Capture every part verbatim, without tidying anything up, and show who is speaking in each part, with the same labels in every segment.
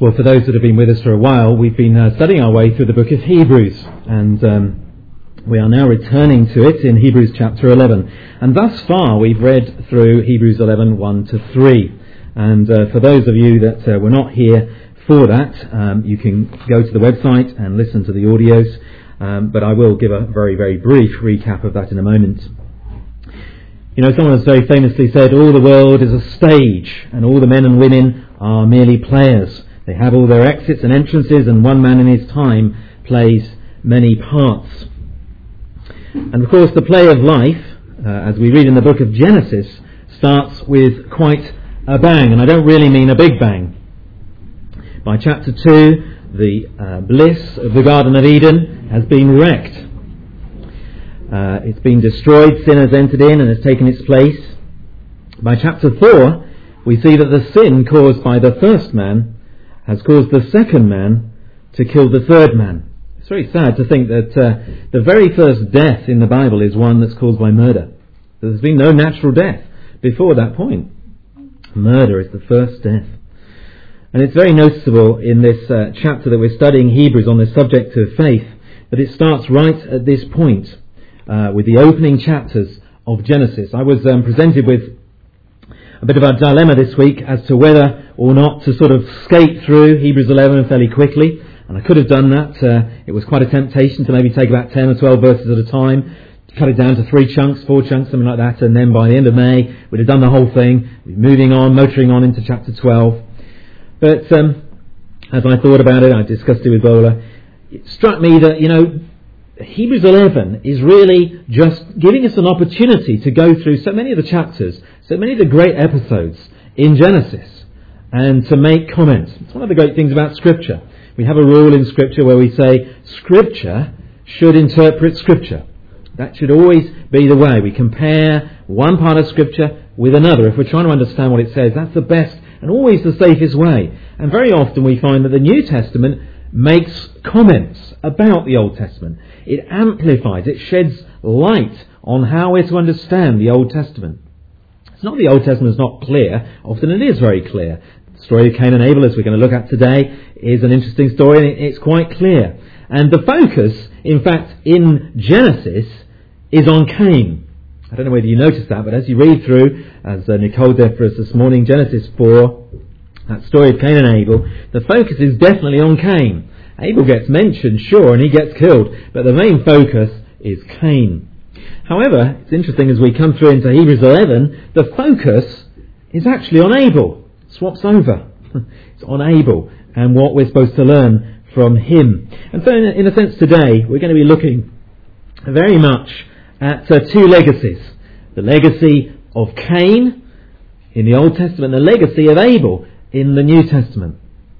Speaker 1: Well, for those that have been with us for a while, we've been uh, studying our way through the book of Hebrews, and um, we are now returning to it in Hebrews chapter eleven. And thus far, we've read through Hebrews eleven, one to three. And uh, for those of you that uh, were not here for that, um, you can go to the website and listen to the audios, um, but I will give a very, very brief recap of that in a moment. You know, someone has very famously said, all the world is a stage, and all the men and women are merely players. They have all their exits and entrances, and one man in his time plays many parts. And of course, the play of life, uh, as we read in the book of Genesis, starts with quite a bang, and I don't really mean a big bang. By chapter two, the uh, bliss of the Garden of Eden has been wrecked. Uh, it's been destroyed, sin has entered in and has taken its place. By chapter four, we see that the sin caused by the first man has caused the second man to kill the third man. It's very sad to think that uh, the very first death in the Bible is one that's caused by murder. There's been no natural death before that point. Murder is the first death. And it's very noticeable in this uh, chapter that we're studying Hebrews on the subject of faith that it starts right at this point uh, with the opening chapters of Genesis. I was um, presented with a bit of a dilemma this week as to whether or not to sort of skate through Hebrews eleven fairly quickly, and I could have done that. Uh, it was quite a temptation to maybe take about ten or twelve verses at a time, cut it down to three chunks, four chunks, something like that, and then by the end of May we'd have done the whole thing, moving on, motoring on into chapter twelve. But um, as I thought about it, I discussed it with Bola, it struck me that, you know, Hebrews eleven is really just giving us an opportunity to go through so many of the chapters, so many of the great episodes in Genesis, and to make comments. It's one of the great things about Scripture. We have a rule in Scripture where we say Scripture should interpret Scripture. That should always be the way. We compare one part of Scripture with another. If we're trying to understand what it says, that's the best and always the safest way. And very often we find that the New Testament makes comments about the Old Testament. It amplifies, it sheds light on how we're to understand the Old Testament. It's not that the Old Testament is not clear, often it is very clear. The story of Cain and Abel, as we're going to look at today, is an interesting story, and it's quite clear. And the focus, in fact, in Genesis is on Cain. I don't know whether you noticed that, but as you read through, as uh, Nicole did for us this morning, Genesis four, that story of Cain and Abel, the focus is definitely on Cain. Abel gets mentioned, sure, and he gets killed, but the main focus is Cain. However, it's interesting as we come through into Hebrews eleven, the focus is actually on Abel. It swaps over. It's on Abel and what we're supposed to learn from him. And so in a, in a sense today, we're going to be looking very much at uh, two legacies. The legacy of Cain in the Old Testament, the legacy of Abel in the New Testament.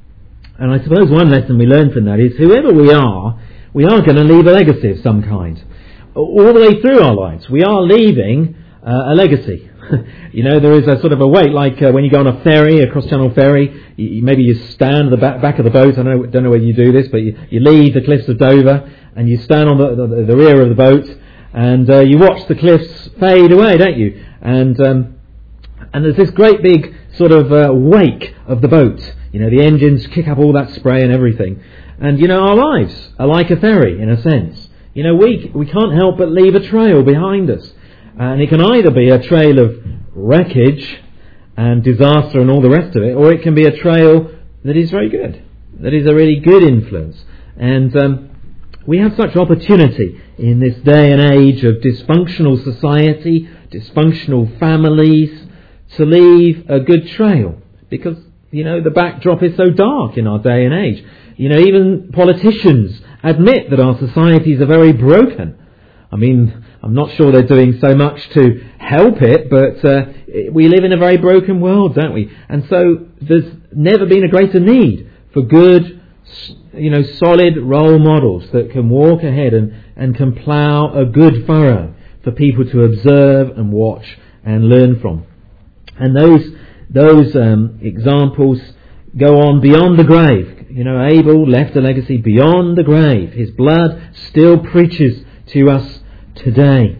Speaker 1: And I suppose one lesson we learn from that is whoever we are, we are going to leave a legacy of some kind. All the way through our lives, we are leaving uh, a legacy. You know, there is a sort of a wait, like uh, when you go on a ferry, a cross-channel ferry, you, maybe you stand at the back, back of the boat. I don't know, don't know whether you do this, but you, you leave the cliffs of Dover and you stand on the, the, the rear of the boat and uh, you watch the cliffs fade away, don't you? And um, and there's this great big sort of uh, wake of the boat. You know, the engines kick up all that spray and everything. And, you know, our lives are like a ferry, in a sense. You know, we we can't help but leave a trail behind us. And it can either be a trail of wreckage and disaster and all the rest of it, or it can be a trail that is very good, that is a really good influence. And um, we have such opportunity in this day and age of dysfunctional society, dysfunctional families, to leave a good trail. Because, you know, the backdrop is so dark in our day and age. You know, even politicians admit that our societies are very broken. I mean, I'm not sure they're doing so much to help it, but uh, we live in a very broken world, don't we? And so there's never been a greater need for good, you know, solid role models that can walk ahead and, and can plough a good furrow for people to observe and watch and learn from. And those those um, examples go on beyond the grave. You know, Abel left a legacy beyond the grave. His blood still preaches to us today.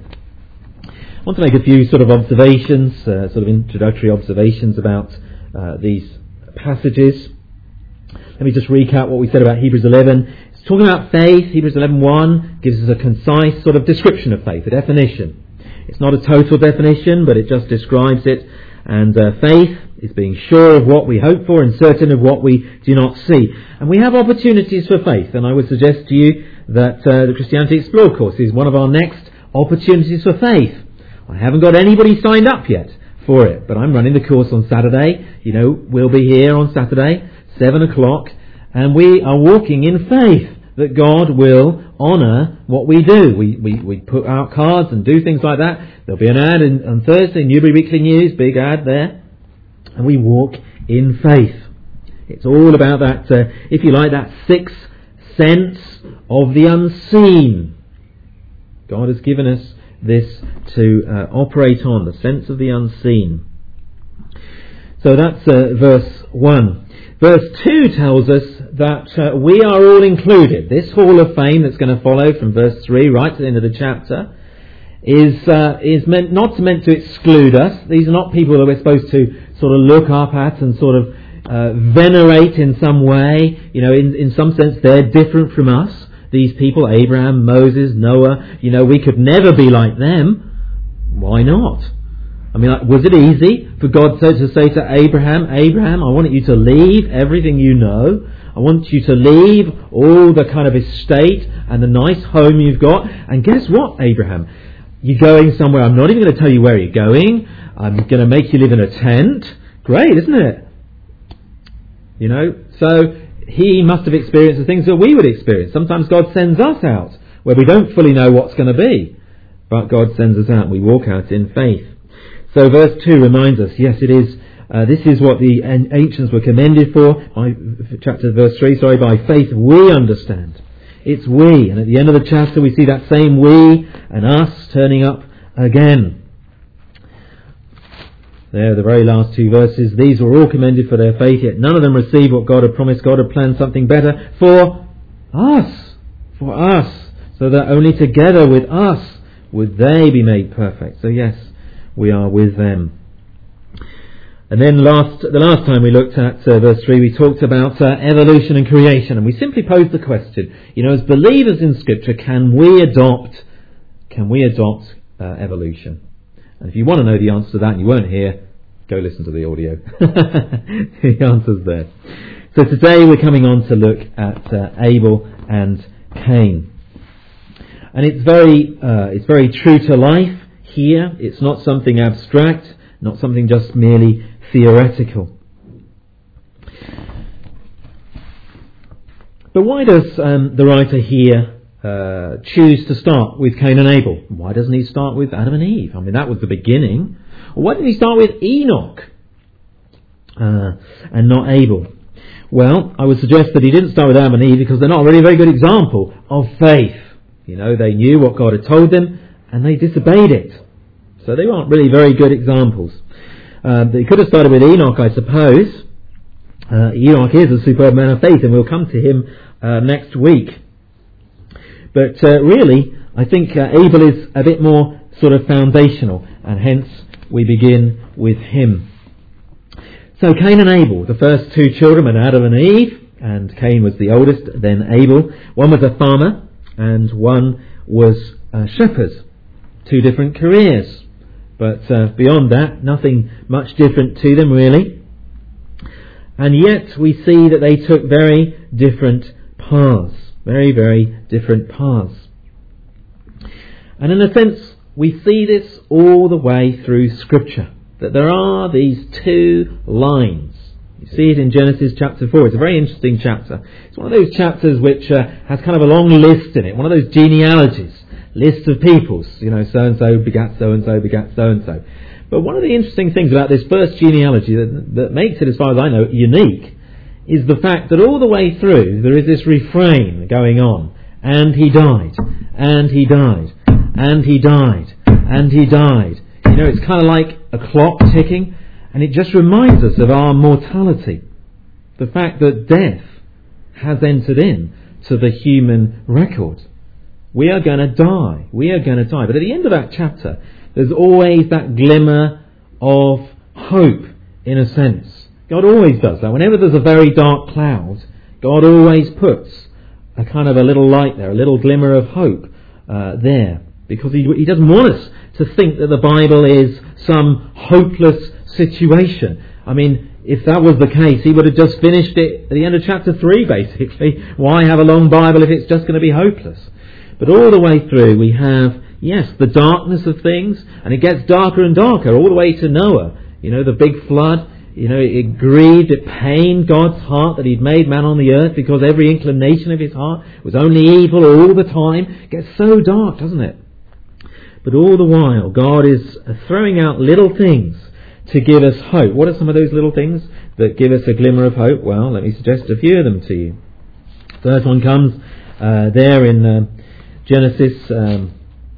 Speaker 1: I want to make a few sort of observations, uh, sort of introductory observations about uh, these passages. let me just recap what we said about Hebrews eleven. It's talking about faith. Hebrews eleven one gives us a concise sort of description of faith, a definition. It's not a total definition, but it just describes it. And uh, faith is being sure of what we hope for and certain of what we do not see. And we have opportunities for faith, and I would suggest to you that uh, the Christianity Explored course is one of our next opportunities for faith. I haven't got anybody signed up yet for it, but I'm running the course on Saturday. You know, we'll be here on Saturday, seven o'clock, and we are walking in faith that God will honour what we do. We, we we put out cards and do things like that. There'll be an ad in, on Thursday, Newbury Weekly News, big ad there. And we walk in faith. It's all about that, uh, if you like, that sixth sense of the unseen. God has given us this to uh, operate on, the sense of the unseen. So that's uh, verse one. Verse two tells us that uh, we are all included. This hall of fame that's going to follow from verse three right to the end of the chapter is uh, is meant not meant to exclude us. These are not people that we're supposed to sort of look up at and sort of uh, venerate in some way. You know, in, in some sense they're different from us. These people, Abraham, Moses, Noah, you know, we could never be like them. Why not? I mean, like, was it easy for God to, to say to Abraham, Abraham, I want you to leave everything you know. I want you to leave all the kind of estate and the nice home you've got. And guess what, Abraham? You're going somewhere. I'm not even going to tell you where you're going. I'm going to make you live in a tent. Great, isn't it? You know, so he must have experienced the things that we would experience. Sometimes God sends us out where we don't fully know what's going to be. But God sends us out and we walk out in faith. So verse two reminds us, yes, it is, uh, this is what the ancients were commended for, by, chapter verse three, sorry, by faith we understand. It's we, and at the end of the chapter we see that same we and us turning up again. There, the very last two verses, these were all commended for their faith, yet none of them received what God had promised. God had planned something better for us, for us, so that only together with us would they be made perfect. So yes, we are with them. And then last, the last time we looked at uh, verse three, we talked about uh, evolution and creation, and we simply posed the question, you know, as believers in Scripture, can we adopt, can we adopt uh, evolution? And if you want to know the answer to that and you weren't here, go listen to the audio. The answer's there. So today we're coming on to look at uh, Abel and Cain. And it's very, uh, it's very true to life. Here, it's not something abstract, not something just merely theoretical. But why does um, the writer here uh, choose to start with Cain and Abel? Why doesn't he start with Adam and Eve? I mean, that was the beginning. Or why didn't he start with Enoch uh, and not Abel? Well, I would suggest that he didn't start with Adam and Eve because they're not really a very good example of faith. You know, they knew what God had told them, and they disobeyed it. So they aren't really very good examples. Uh, they could have started with Enoch, I suppose. Uh, Enoch is a superb man of faith, and we'll come to him uh, next week. But uh, really, I think uh, Abel is a bit more sort of foundational, and hence we begin with him. So Cain and Abel, the first two children were Adam and Eve, and Cain was the oldest, then Abel. One was a farmer, and one was a shepherd. Two different careers, but uh, beyond that, nothing much different to them really. And yet we see that they took very different paths, very, very different paths. And in a sense, we see this all the way through Scripture, that there are these two lines. You see it in Genesis chapter four. It's a very interesting chapter. It's one of those chapters which uh, has kind of a long list in it, one of those genealogies. List of peoples, you know, so-and-so begat so-and-so begat so-and-so. But one of the interesting things about this first genealogy that, that makes it, as far as I know, unique, is the fact that all the way through there is this refrain going on. And he died, and he died, and he died, and he died. You know, it's kind of like a clock ticking, and it just reminds us of our mortality. The fact that death has entered in to the human record. We are going to die. We are going to die. But at the end of that chapter, there's always that glimmer of hope, in a sense. God always does that. Whenever there's a very dark cloud, God always puts a kind of a little light there, a little glimmer of hope uh, there, because he, he doesn't want us to think that the Bible is some hopeless situation. I mean, if that was the case, he would have just finished it at the end of chapter three, basically. Why have a long Bible if it's just going to be hopeless? But all the way through we have, yes, the darkness of things, and it gets darker and darker, all the way to Noah. You know, the big flood, you know, it grieved, it pained God's heart that he'd made man on the earth, because every inclination of his heart was only evil all the time. It gets so dark, doesn't it? But all the while, God is throwing out little things to give us hope. What are some of those little things that give us a glimmer of hope? Well, let me suggest a few of them to you. First one comes uh, there in uh, Genesis um,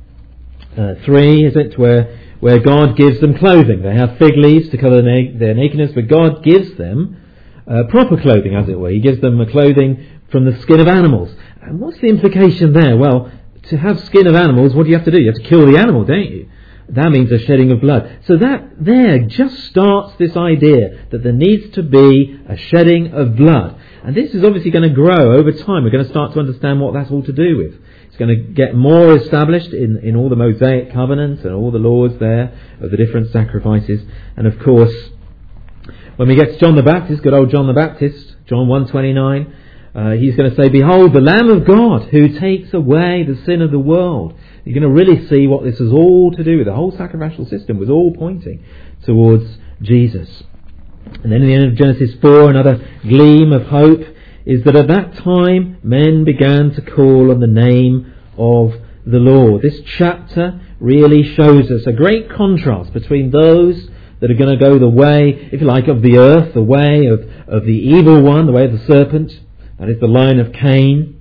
Speaker 1: uh, three, is it, where where God gives them clothing. They have fig leaves to cover their, na- their nakedness, but God gives them uh, proper clothing, as it were. He gives them a clothing from the skin of animals. And what's the implication there? Well, to have skin of animals, what do you have to do? You have to kill the animal, don't you? That means a shedding of blood. So that there just starts this idea that there needs to be a shedding of blood. And this is obviously going to grow over time. We're going to start to understand what that's all to do with. It's going to get more established in, in all the Mosaic covenants and all the laws there of the different sacrifices. And of course, when we get to John the Baptist, good old John the Baptist, John one twenty-nine, uh, he's going to say, "Behold, the Lamb of God who takes away the sin of the world." You're going to really see what this is all to do with. The whole sacrificial system was all pointing towards Jesus. And then in the end of Genesis four, another gleam of hope is that at that time men began to call on the name of the Lord. This chapter really shows us a great contrast between those that are going to go the way, if you like, of the earth, the way of, of the evil one, the way of the serpent, that is the line of Cain,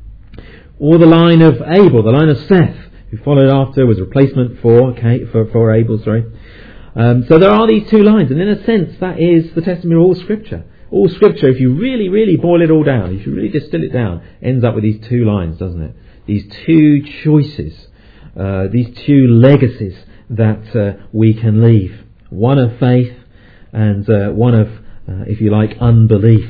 Speaker 1: or the line of Abel, the line of Seth, who followed after, was a replacement for, Cain, for, for Abel, sorry. Um, so there are these two lines, and in a sense that is the testimony of all Scripture. All Scripture, if you really, really boil it all down, if you really distill it down, ends up with these two lines, doesn't it? These two choices, uh, these two legacies that uh, we can leave. One of faith and uh, one of, uh, if you like, unbelief.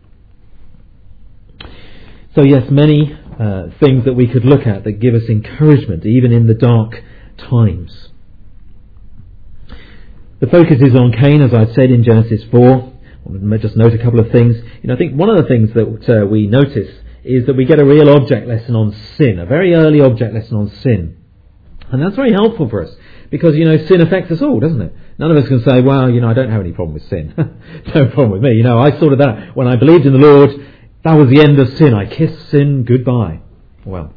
Speaker 1: So yes, many uh, things that we could look at that give us encouragement, even in the dark times. The focus is on Cain, as I said in Genesis four. I'll just note a couple of things. You know, I think one of the things that uh, we notice is that we get a real object lesson on sin, a very early object lesson on sin. And that's very helpful for us, because, you know, sin affects us all, doesn't it? None of us can say, well, you know, I don't have any problem with sin. No problem with me. You know, I sorted that out. When I believed in the Lord, that was the end of sin. I kissed sin goodbye. Well,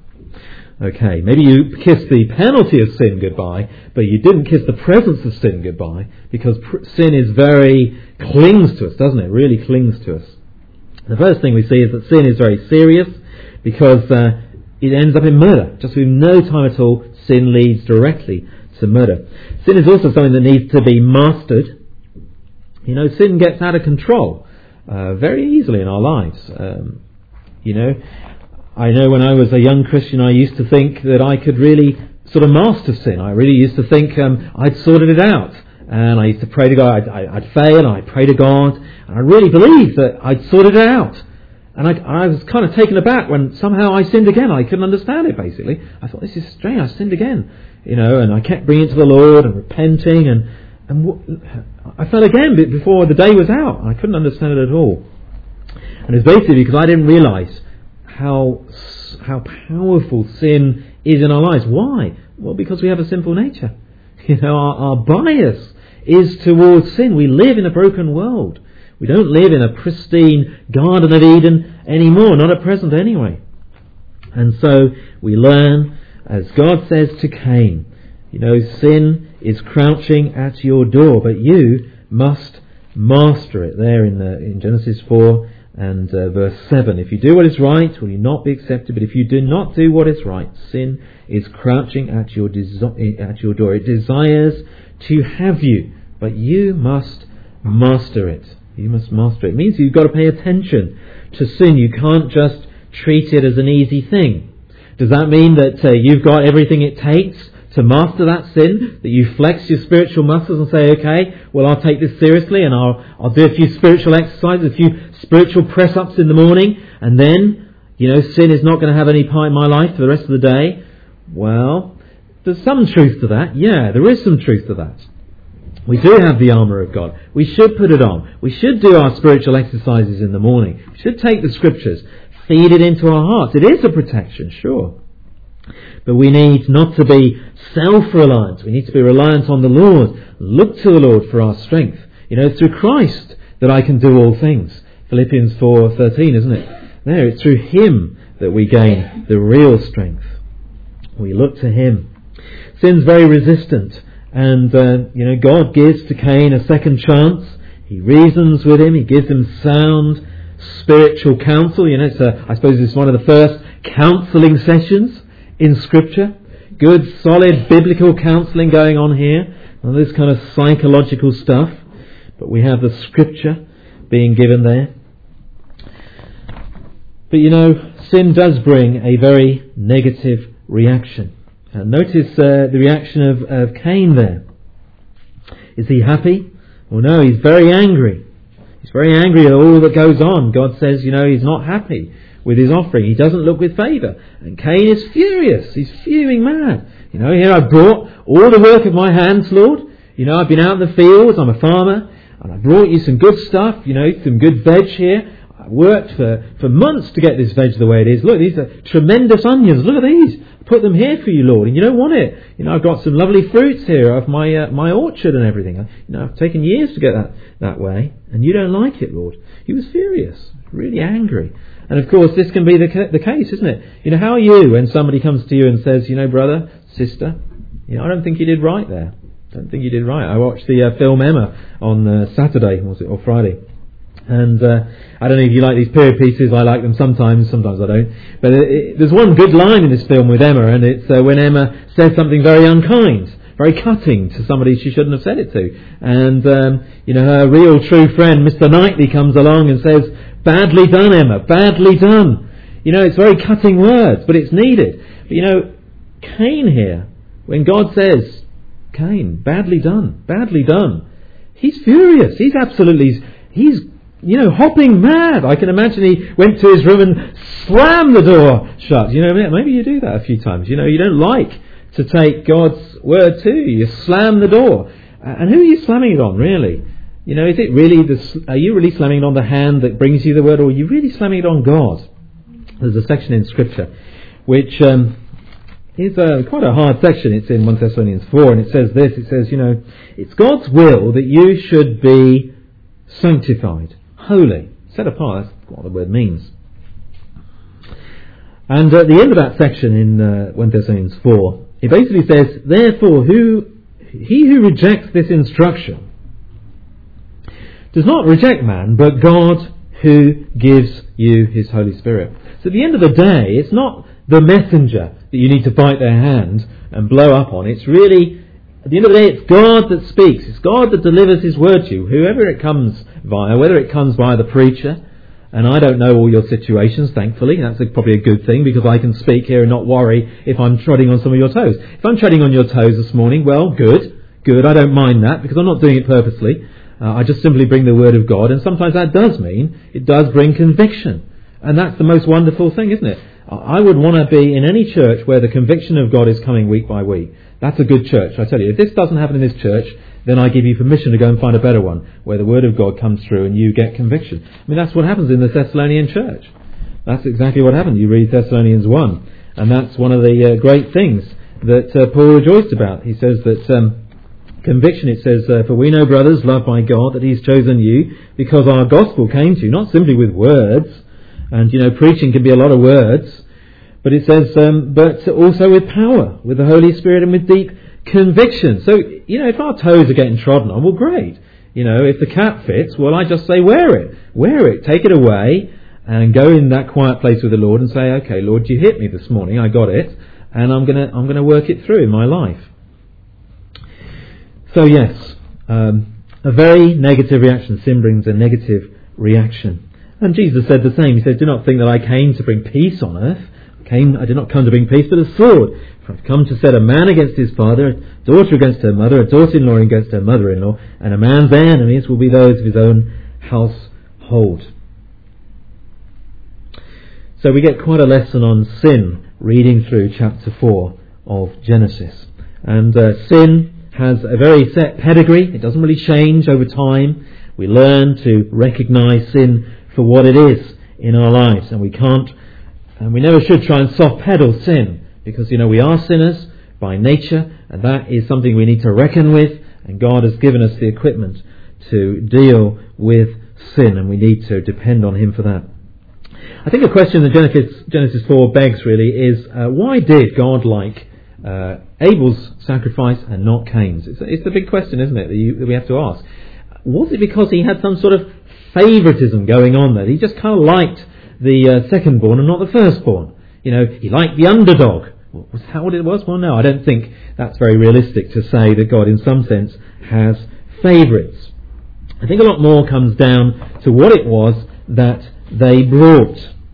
Speaker 1: okay, maybe you kissed the penalty of sin goodbye, but you didn't kiss the presence of sin goodbye, because pr- sin is very, clings to us, doesn't it? Really clings to us. The first thing we see is that sin is very serious, because uh, it ends up in murder. Just with no time at all, sin leads directly to murder. Sin is also something that needs to be mastered. You know, sin gets out of control uh, very easily in our lives. Um, you know, I know when I was a young Christian, I used to think that I could really sort of master sin. I really used to think um, I'd sorted it out. And I used to pray to God. I'd, I'd fail, and I'd pray to God. And I really believed that I'd sorted it out. And I, I was kind of taken aback when somehow I sinned again. I couldn't understand it, basically. I thought, this is strange. I sinned again. You know, and I kept bringing it to the Lord and repenting. And, and w- I fell again before the day was out. I couldn't understand it at all. And it's basically because I didn't realise how how powerful sin is in our lives. Why? Well, because we have a sinful nature. You know, our, our bias is towards sin. We live in a broken world. We don't live in a pristine Garden of Eden anymore, not at present anyway. And so we learn, as God says to Cain, you know, sin is crouching at your door, but you must master it. There in the, in Genesis four and uh, verse seven. If you do what is right, will you not be accepted? But if you do not do what is right, sin is crouching at your desi- at your door. It desires to have you, but you must master it. You must master it. It means you've got to pay attention to sin. You can't just treat it as an easy thing. Does that mean that uh, you've got everything it takes to master that sin? That you flex your spiritual muscles and say, okay, well, I'll take this seriously, and I'll I'll do a few spiritual exercises, a few spiritual press-ups in the morning, and then, you know, sin is not going to have any part in my life for the rest of the day. Well, there's some truth to that. Yeah, there is some truth to that. We do have the armour of God. We should put it on. We should do our spiritual exercises in the morning. We should take the Scriptures, feed it into our hearts. It is a protection, sure. But we need not to be self-reliant. We need to be reliant on the Lord. Look to the Lord for our strength. You know, it's through Christ that I can do all things. Philippians four thirteen, isn't it? There, it's through Him that we gain the real strength. We look to Him. Sin's very resistant. And, uh, you know, God gives to Cain a second chance. He reasons with him. He gives him sound spiritual counsel. You know, it's a, I suppose it's one of the first counselling sessions in Scripture. Good, solid biblical counselling going on here. All this kind of psychological stuff. But we have the Scripture being given there. But, you know, sin does bring a very negative reaction. And notice uh, the reaction of, of Cain there. Is he happy? Well, no, he's very angry. He's very angry at all that goes on. God says, you know, he's not happy with his offering. He doesn't look with favour. And Cain is furious. He's fuming mad. You know, here I've brought all the work of my hands, Lord. You know, I've been out in the fields. I'm a farmer. And I brought you some good stuff. You know, some good veg here. I worked for, for months to get this veg the way it is. Look, these are tremendous onions. Look at these. Put them here for you, Lord, and you don't want it. You know, I've got some lovely fruits here of my uh, my orchard and everything. You know, I've taken years to get that that way, and you don't like it, Lord. He was furious, really angry. And of course, this can be the ca- the case, isn't it? You know, how are you when somebody comes to you and says, you know, brother, sister, you know, I don't think you did right there. I don't think you did right. I watched the uh, film Emma on uh, Saturday, was it, or Friday. And uh, I don't know if you like these period pieces. I like them sometimes, sometimes I don't. But it, it, there's one good line in this film with Emma, and it's uh, when Emma says something very unkind, very cutting to somebody she shouldn't have said it to. And, um, you know, her real true friend, Mister Knightley, comes along and says, badly done, Emma, badly done. You know, it's very cutting words, but it's needed. But, you know, Cain here, when God says, Cain, badly done, badly done, he's furious. He's absolutely, he's you know, hopping mad. I can imagine he went to his room and slammed the door shut. You know, maybe you do that a few times. You know, you don't like to take God's word to you. You slam the door. And who are you slamming it on, really? You know, is it really, the, are you really slamming it on the hand that brings you the word, or are you really slamming it on God? There's a section in Scripture which um, is uh, quite a hard section. It's in First Thessalonians four, and it says this. It says, you know, it's God's will that you should be sanctified, holy, set apart. That's what the word means. And at the end of that section in uh, First Thessalonians four, it basically says, therefore, who he who rejects this instruction does not reject man, but God who gives you his Holy Spirit. So at the end of the day, it's not the messenger that you need to bite their hand and blow up on. It's really, at the end of the day, it's God that speaks. It's God that delivers his word to you, whoever it comes via, whether it comes via the preacher. And I don't know all your situations, thankfully. That's a, probably a good thing, because I can speak here and not worry if I'm treading on some of your toes. If I'm treading on your toes this morning, well, good, good. I don't mind that, because I'm not doing it purposely. Uh, I just simply bring the word of God, and sometimes that does mean it does bring conviction. And that's the most wonderful thing, isn't it? I would want to be in any church where the conviction of God is coming week by week. That's a good church, I tell you. If this doesn't happen in this church, then I give you permission to go and find a better one, where the word of God comes through and you get conviction. I mean, that's what happens in the Thessalonian church. That's exactly what happened. You read Thessalonians one, and that's one of the uh, great things that uh, Paul rejoiced about. He says that um, conviction, it says, uh, for we know, brothers, loved by God, that he's chosen you, because our gospel came to you, not simply with words, and, you know, preaching can be a lot of words, but it says, um, but also with power, with the Holy Spirit, and with deep conviction. So, you know, if our toes are getting trodden on, well, great. You know, if the cap fits, well, I just say, wear it. Wear it. Take it away and go in that quiet place with the Lord and say, okay, Lord, you hit me this morning. I got it. And I'm going to I'm going to work it through in my life. So, yes, um, a very negative reaction. Sin brings a negative reaction. And Jesus said the same. He said, do not think that I came to bring peace on earth. I, came, I did not come to bring peace, but a sword. For I've come to set a man against his father, a daughter against her mother, a daughter-in-law against her mother-in-law, and a man's enemies will be those of his own household. So we get quite a lesson on sin reading through chapter four of Genesis. And uh, sin has a very set pedigree. It doesn't really change over time. We learn to recognise sin for what it is in our lives, and we can't, and we never should try and soft pedal sin, because, you know, we are sinners by nature, and that is something we need to reckon with, and God has given us the equipment to deal with sin, and we need to depend on Him for that. I think a question that Genesis, Genesis four begs really is, uh, why did God like uh, Abel's sacrifice and not Cain's? It's, it's the big question, isn't it, that, you, that we have to ask. Was it because he had some sort of favouritism going on there? He just kind of liked the uh, second-born and not the firstborn. You know, he liked the underdog. Was that what it was? Well, no, I don't think that's very realistic to say that God, in some sense, has favourites. I think a lot more comes down to what it was that they brought.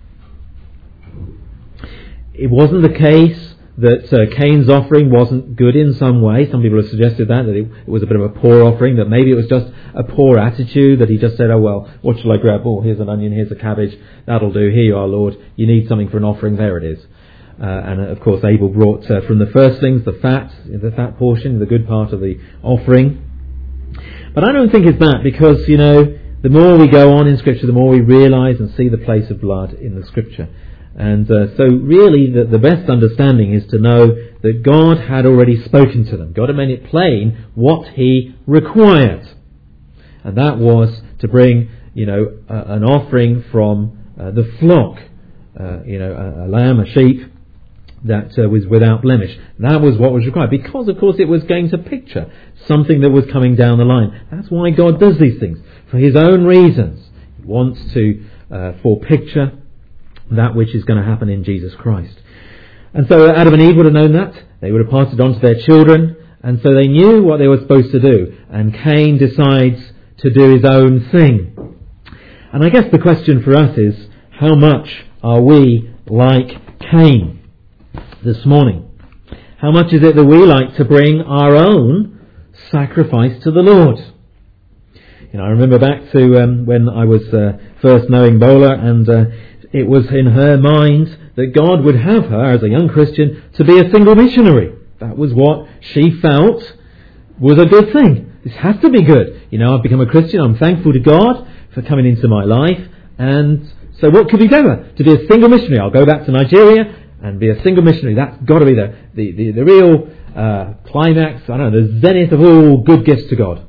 Speaker 1: It wasn't the case that uh, Cain's offering wasn't good in some way. Some people have suggested that, that it, it was a bit of a poor offering, that maybe it was just a poor attitude, that he just said, oh well, what shall I grab? Oh, here's an onion, here's a cabbage, that'll do, here you are, Lord, you need something for an offering, there it is. Uh, and uh, of course Abel brought uh, from the firstlings, the fat, the fat portion, the good part of the offering. But I don't think it's that, because, you know, the more we go on in Scripture, the more we realise and see the place of blood in the Scripture. And uh, so really the, the best understanding is to know that God had already spoken to them. God had made it plain what He required. And that was to bring, you know, uh, an offering from uh, the flock, uh, you know, a, a lamb, a sheep, that uh, was without blemish. That was what was required, because of course it was going to picture something that was coming down the line. That's why God does these things, for His own reasons. He wants to uh, forepicture that which is going to happen in Jesus Christ. And so Adam and Eve would have known that. They would have passed it on to their children, and so they knew what they were supposed to do. And Cain decides to do his own thing. And I guess the question for us is, how much are we like Cain this morning? How much is it that we like to bring our own sacrifice to the Lord? You know, I remember back to um, when I was uh, first knowing Bola, and uh, it was in her mind that God would have her, as a young Christian, to be a single missionary. That was what she felt was a good thing. This has to be good. You know, I've become a Christian, I'm thankful to God for coming into my life, and so what could be better? To be a single missionary. I'll go back to Nigeria and be a single missionary. That's got to be the, the, the, the real uh, climax, I don't know, the zenith of all good gifts to God.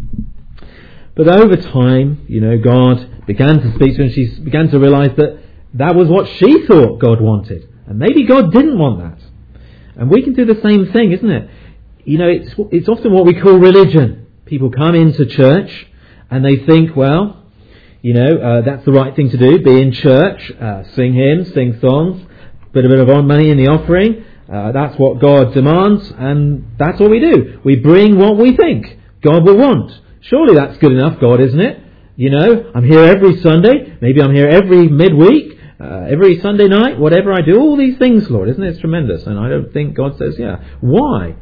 Speaker 1: But over time, you know, God began to speak to her, and she began to realise that that was what she thought God wanted. And maybe God didn't want that. And we can do the same thing, isn't it? You know, it's it's often what we call religion. People come into church and they think, well, you know, uh, that's the right thing to do. Be in church, uh, sing hymns, sing songs, put a bit of money in the offering. Uh, that's what God demands, and that's what we do. We bring what we think God will want. Surely that's good enough, God, isn't it? You know, I'm here every Sunday. Maybe I'm here every midweek. Uh, every Sunday night, whatever I do, all these things, Lord, isn't it? It's tremendous. And I don't think God says, yeah. Why?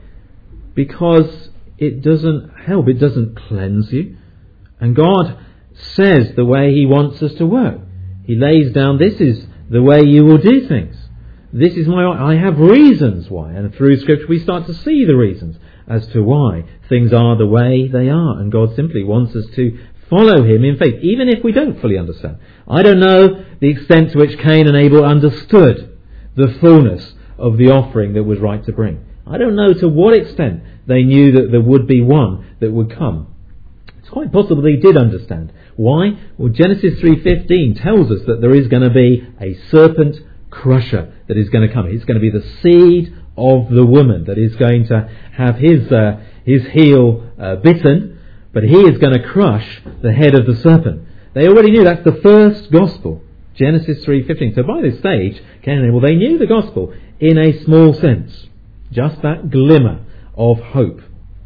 Speaker 1: Because it doesn't help. It doesn't cleanse you. And God says the way He wants us to work. He lays down, this is the way you will do things. This is my, I have reasons why. And through Scripture we start to see the reasons as to why things are the way they are. And God simply wants us to follow Him in faith, even if we don't fully understand. I don't know the extent to which Cain and Abel understood the fullness of the offering that was right to bring. I don't know to what extent they knew that there would be one that would come. It's quite possible they did understand. Why? Well, Genesis three fifteen tells us that there is going to be a serpent crusher that is going to come. It's going to be the seed of the woman that is going to have his uh, his heel uh, bitten, but he is going to crush the head of the serpent. They already knew that's the first gospel, Genesis three fifteen. So by this stage, Cain and Abel, they knew the gospel in a small sense, just that glimmer of hope.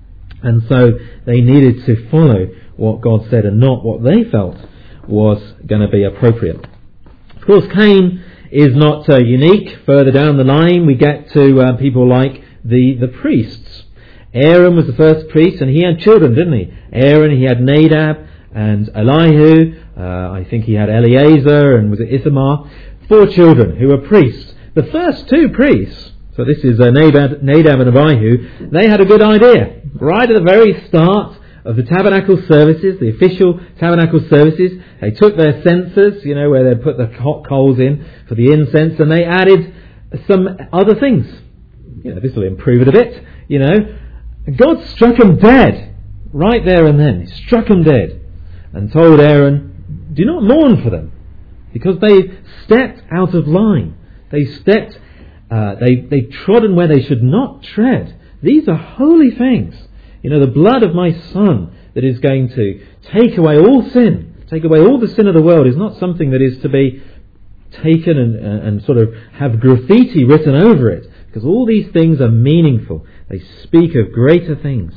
Speaker 1: And so they needed to follow what God said and not what they felt was going to be appropriate. Of course, Cain is not uh, unique. Further down the line, we get to uh, people like the, the priests. Aaron was the first priest, and he had children, didn't he? Aaron, he had Nadab and Elihu. Uh, I think he had Eleazar and was it Ithamar? Four children who were priests. The first two priests, so this is uh, Nadab, Nadab and Abihu, they had a good idea. Right at the very start of the tabernacle services, the official tabernacle services, they took their censers, you know, where they put the hot coals in for the incense, and they added some other things. You know, this will improve it a bit, you know. God struck them dead right there and then. He struck them dead and told Aaron, do not mourn for them, because they stepped out of line. They stepped, uh, they, they trodden where they should not tread. These are holy things. You know, the blood of my Son that is going to take away all sin, take away all the sin of the world, is not something that is to be taken and, uh, and sort of have graffiti written over it, because all these things are meaningful. They speak of greater things.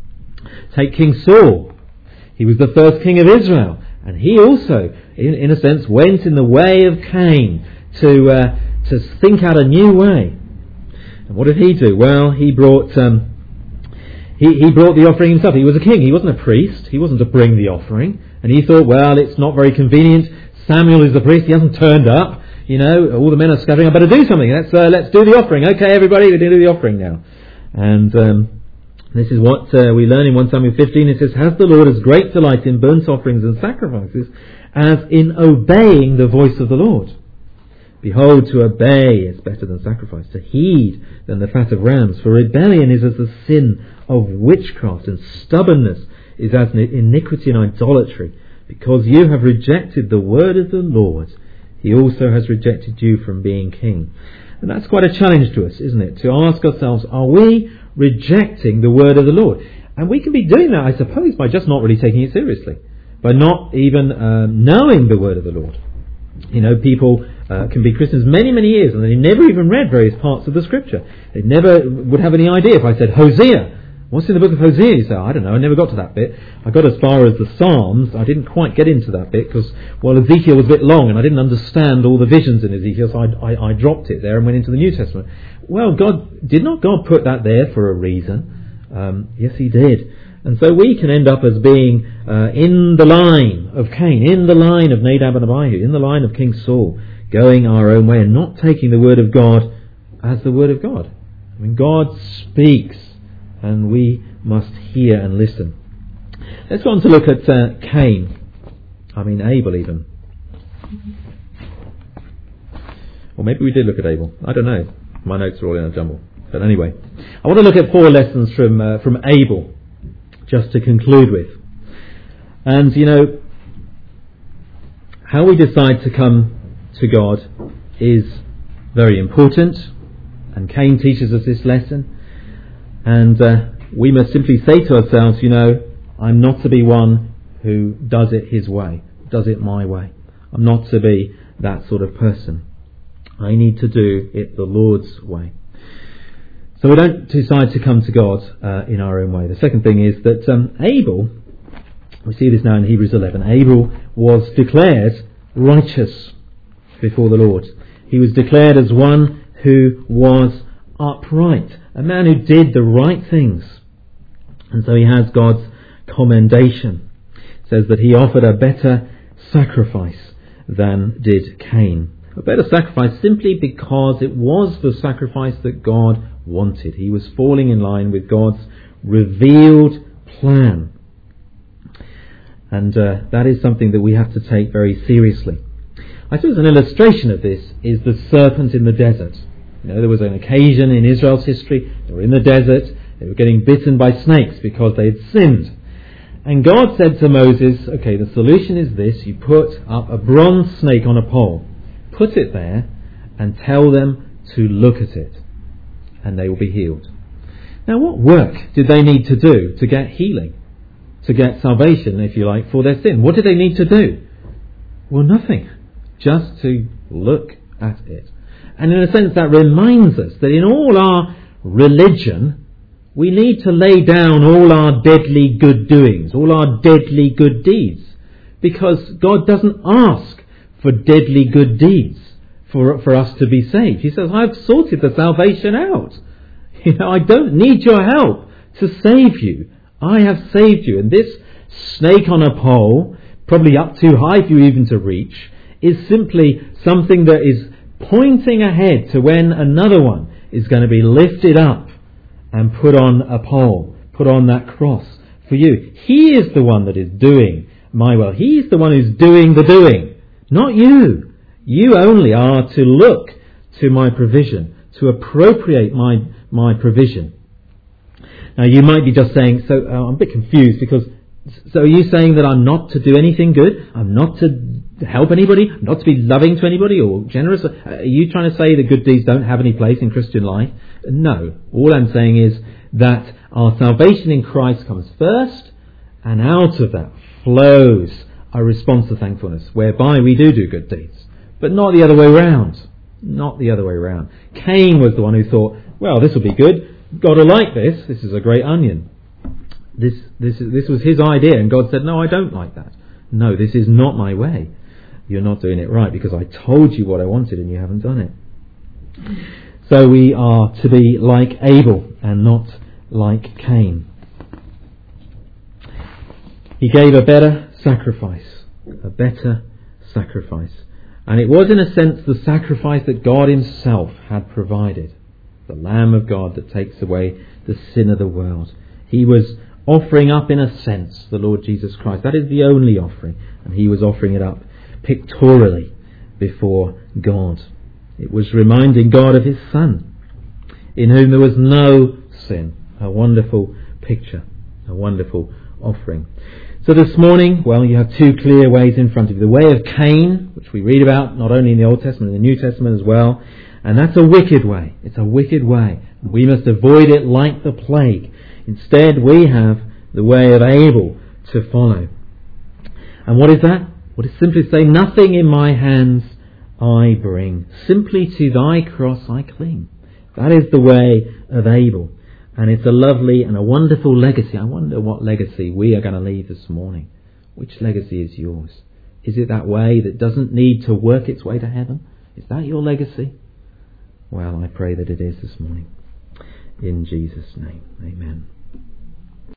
Speaker 1: Take King Saul. He was the first king of Israel, and he also, in, in a sense, went in the way of Cain to uh, to think out a new way. And what did he do? Well, he brought um, he, he brought the offering himself. He was a king. He wasn't a priest. He wasn't to bring the offering. And he thought, well, it's not very convenient. Samuel is the priest. He hasn't turned up. You know, all the men are scattering. I better do something. Let's uh, let's do the offering. Okay, everybody, we're going to do the offering now. And um, this is what uh, we learn in First Samuel fifteen. It says, has the Lord as great delight in burnt offerings and sacrifices as in obeying the voice of the Lord? Behold, to obey is better than sacrifice, to heed than the fat of rams. For rebellion is as the sin of witchcraft, and stubbornness is as iniquity and idolatry. Because you have rejected the word of the Lord, he also has rejected you from being king. And that's quite a challenge to us, isn't it? To ask ourselves, are we rejecting the word of the Lord? And we can be doing that, I suppose, by just not really taking it seriously. By not even um, knowing the word of the Lord. You know, people uh, can be Christians many, many years and they never even read various parts of the scripture. They never would have any idea. If I said Hosea, what's in the book of Hosea? You say, oh, I don't know, I never got to that bit. I got as far as the Psalms. I didn't quite get into that bit because, well, Ezekiel was a bit long and I didn't understand all the visions in Ezekiel, so I, I, I dropped it there and went into the New Testament. Well, God, did not God put that there for a reason? Um, yes, he did. And so we can end up as being uh, in the line of Cain, in the line of Nadab and Abihu, in the line of King Saul, going our own way and not taking the word of God as the word of God. I mean, God speaks and we must hear and listen. Let's go on to look at uh, Cain. I mean Abel even. Or maybe we did look at Abel. I don't know. My notes are all in a jumble. But anyway, I want to look at four lessons from uh, from Abel, just to conclude with. And, you know, how we decide to come to God is very important. And Cain teaches us this lesson. And uh, we must simply say to ourselves, you know, I'm not to be one who does it his way, does it my way. I'm not to be that sort of person. I need to do it the Lord's way. So we don't decide to come to God uh, in our own way. The second thing is that um, Abel, we see this now in Hebrews eleven, Abel was declared righteous before the Lord. He was declared as one who was upright, a man who did the right things. And so he has God's commendation. It says that he offered a better sacrifice than did Cain. A better sacrifice simply because it was the sacrifice that God wanted. He was falling in line with God's revealed plan. And uh, that is something that we have to take very seriously. I suppose an illustration of this is the serpent in the desert. You know, there was an occasion in Israel's history, they were in the desert, they were getting bitten by snakes because they had sinned. And God said to Moses, okay, the solution is this, you put up a bronze snake on a pole, put it there and tell them to look at it and they will be healed. Now what work did they need to do to get healing, to get salvation, if you like, for their sin? What did they need to do? Well, nothing, just to look at it. And in a sense that reminds us that in all our religion we need to lay down all our deadly good doings, all our deadly good deeds, because God doesn't ask for deadly good deeds for for us to be saved. He says, I've sorted the salvation out. You know, I don't need your help to save you. I have saved you. And this snake on a pole probably up too high for you even to reach, is simply something that is pointing ahead to when another one is going to be lifted up and put on a pole, put on that cross for you. He is the one that is doing my will. He's the one who's doing the doing, not you. You only are to look to my provision, to appropriate my, my provision. Now you might be just saying, so uh, I'm a bit confused because, so are you saying that I'm not to do anything good? I'm not to help anybody? Not to be loving to anybody or generous? Are you trying to say that good deeds don't have any place in Christian life? No. All I'm saying is that our salvation in Christ comes first, and out of that flows a response to thankfulness, whereby we do do good deeds. But not the other way round. Not the other way round. Cain was the one who thought, well, this will be good. God will like this. This is a great onion. This, this, this was his idea, and God said, no, I don't like that. No, this is not my way. You're not doing it right because I told you what I wanted and you haven't done it. So we are to be like Abel and not like Cain. He gave a better sacrifice. A better sacrifice. And it was in a sense the sacrifice that God himself had provided. The Lamb of God that takes away the sin of the world. He was offering up in a sense the Lord Jesus Christ. That is the only offering. And he was offering it up pictorially before God. It was reminding God of his Son, in whom there was no sin. A wonderful picture, a wonderful offering. So this morning, well, you have two clear ways in front of you. The way of Cain, which we read about not only in the Old Testament, in the New Testament as well, and that's a wicked way. It's a wicked way. We must avoid it like the plague. Instead, we have the way of Abel to follow. And what is that? Well, it's simply saying, nothing in my hands I bring. Simply to thy cross I cling. That is the way of Abel. And it's a lovely and a wonderful legacy. I wonder what legacy we are going to leave this morning. Which legacy is yours? Is it that way that doesn't need to work its way to heaven? Is that your legacy? Well, I pray that it is this morning. In Jesus' name, amen.